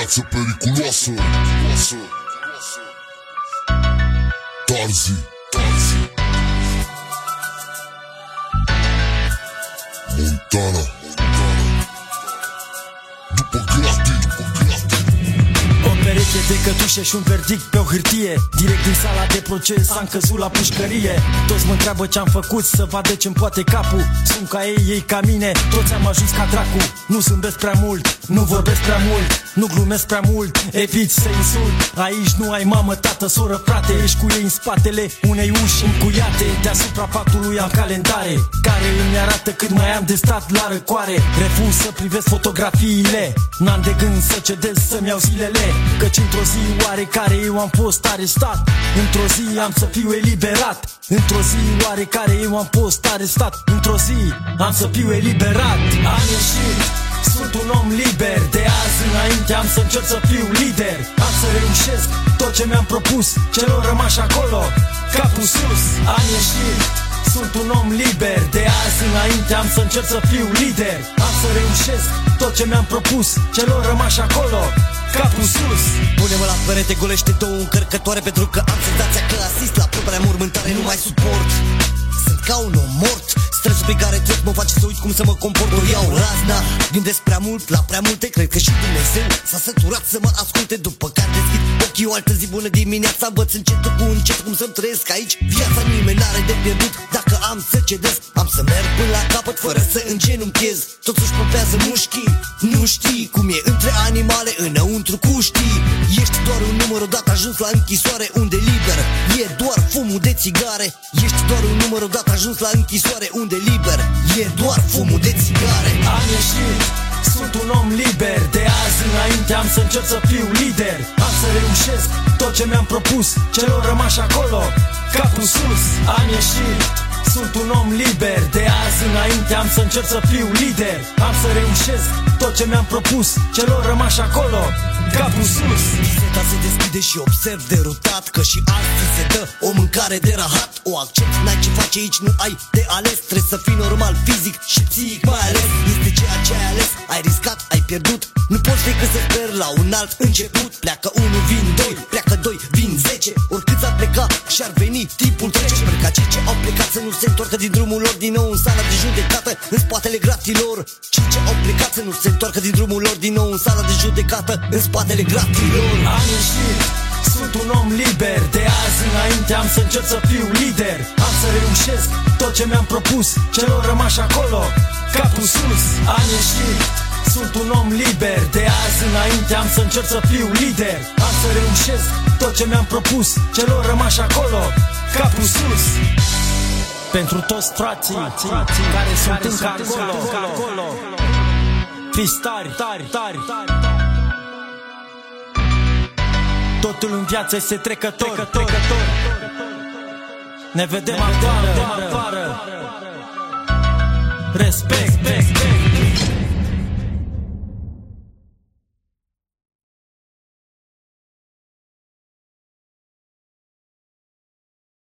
viață periculoasă. Tarzi Montana. După gratii. O pereche de cătușe și un verdict pe o hârtie. Direct din sala de proces am căzut la pușcărie. Toți mă întreabă ce-am făcut, să vadă ce-mi poate capul. Sunt ca ei ca mine, toți am ajuns ca dracu. Nu zâmbesc prea mult, nu vorbesc prea mult, nu glumesc prea mult, evit să insult. Aici nu ai mamă, tată, soră, frate. Ești cu ei în spatele unei uși încuiate. Deasupra patului am calendare care îmi arată cât mai am de stat la răcoare. Refuz să privesc fotografiile, n-am de gând să cedez să-mi iau zilele. Căci într-o zi oarecare eu am fost arestat. Într-o zi am să fiu eliberat. Într-o zi oarecare eu am fost arestat. Într-o zi am să fiu eliberat. Am ieșit, sunt un om liber. De azi înainte am să încerc să fiu lider. Am să reușesc tot ce mi-am propus celor rămași acolo, capul sus. Am ieșit, sunt un om liber. De azi înainte am să încerc să fiu lider. Am să reușesc tot ce mi-am propus celor rămași acolo, capul sus. Pune-mă la perete, golește două încărcătoare, pentru că am senzația că asist la propria mormântare. Nu mai suport, sunt ca un om mort. Stresul pe care trec mă face să uit cum să mă comport. O iau razna, gândesc prea mult la prea multe. Cred că și Dumnezeu s-a săturat să mă asculte. După care deschid ochii o altă zi bună dimineața, învăț încetul cu încet cum să-mi trăiesc aici viața. Nimeni n-are de pierdut dacă am să cedez. Am să merg până la capăt fără să îngenunchez. Toți își pompează mușchii, nu știi cum e între animale înăuntru cu știi. Ești doar un număr odată ajuns la închisoare, unde liber e doar fumul de țigare. Ești doar un număr odată ajuns la închisoare, unde liber e doar fumul de țigare. Am ieșit, sunt un om liber. De azi înainte am să încerc să fiu lider. Am să reușesc tot ce mi-am propus celor rămași acolo, capul sus. Am ieșit, sunt un om liber. De azi înainte am să încerc să fiu lider. Am să reușesc tot ce mi-am propus celor rămași acolo, capul sus. Seta se deschide și observ derutat că și astăzi se dă o mâncare de rahat. O accept, n-ai ce face aici, nu ai de ales. Trebuie să fii normal fizic și psihic mai ales. Este ceea ce ai ales, ai riscat, ai pierdut. Nu poți decât să speri la un alt început. Pleacă 1, vin 2, pleacă 2, vin 10. Oricât ar pleca și-ar veni, timpul trece. Sper ca cei ce au plecat să nu se întoarcă din drumul lor din nou în sala de judecată, în spatele gratilor. Cei ce au plecat să nu se întoarcă din drumul lor din nou în sala de judecată, în spatele gratilor. Am ieșit, sunt un om liber. De azi înainte am să încerc să fiu lider. Am să reușesc tot ce mi-am propus celor rămași acolo, capul sus. Am ieșit, sunt un om liber. De azi înainte am să încerc să fiu lider. Am să reușesc tot ce mi-am propus celor rămași acolo, capul sus. Pentru toți frații care sunt încă acolo, fiți tari. Totul în viață este trecător. Ne vedem afară. Respect.